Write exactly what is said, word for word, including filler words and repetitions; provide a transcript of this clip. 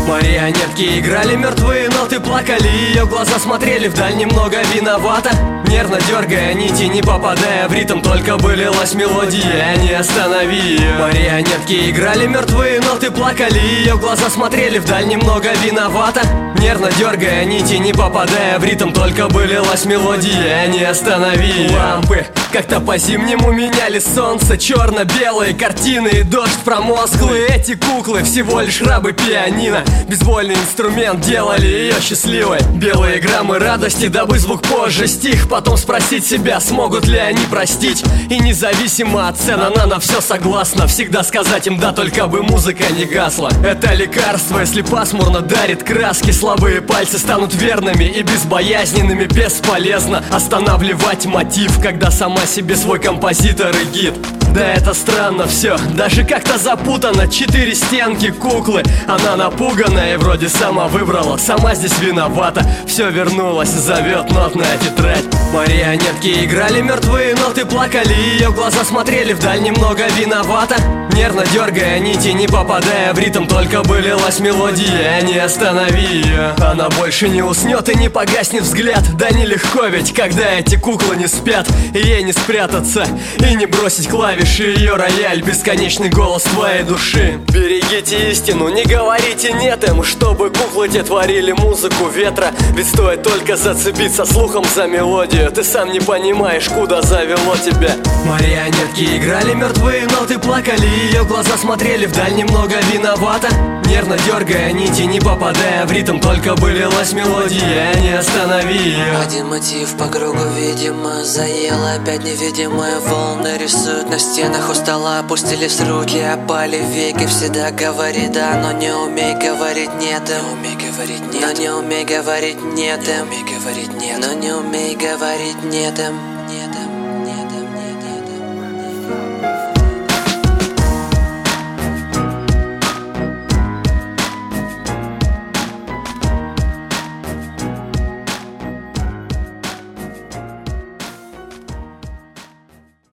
Марионетки играли мертвые ноты, плакали, ее глаза смотрели вдаль немного виновата. Нервно дергая нити, не попадая в ритм, только бы лилась мелодия, не останови ее. Марионетки играли мертвые ноты, плакали, ее глаза смотрели вдаль немного виновата. Нервно дергая нити, не попадая в ритм, только бы лилась мелодия, не останови ее. Лампы как-то по-зимнему меняли солнце, черно-белые картины и дождь промозглый. Эти куклы всего лишь рабы пианино, безвольный инструмент делали ее счастливой. Белые граммы радости, дабы звук позже стих, потом спросить себя, смогут ли они простить. И независимо от цен она на все согласна, всегда сказать им да, только бы музыка не гасла. Это лекарство, если пасмурно дарит краски, слабые пальцы станут верными и безбоязненными. Бесполезно останавливать мотив, когда сама себе свой композитор и гид. Да это странно все, даже как-то запутано. Четыре стенки, куклы, она напуганная и вроде сама выбрала, сама здесь виновата. Все вернулось, зовет нотная тетрадь. Марионетки играли мертвые ноты, плакали, ее глаза смотрели вдаль немного виновата. Нервно дергая нити, не попадая в ритм, только бы лилась мелодия, не останови ее. Она больше не уснет и не погаснет взгляд. Да нелегко ведь, когда эти куклы не спят, и ей не спрятаться и не бросить клавиши. Ее рояль, бесконечный голос твоей души. Берегите истину, не говорите нет им, чтобы куклы те творили музыку ветра. Ведь стоит только зацепиться слухом за мелодию, ты сам не понимаешь, куда завело тебя. Марионетки играли мертвые ноты, плакали, ее глаза смотрели вдаль немного виновата. Нервно дергая нити, не попадая в ритм, только бы лилась мелодия, не останови ее. Один мотив по кругу, видимо, заел. Опять невидимые волны рисуют на стенах у стола. Опустились руки, опали веки. Всегда говори да, но не умей говорить нет. Не умей говорить нет. Но не умей говорить нет. Не умей говорить нет. Но не умей говорить нет.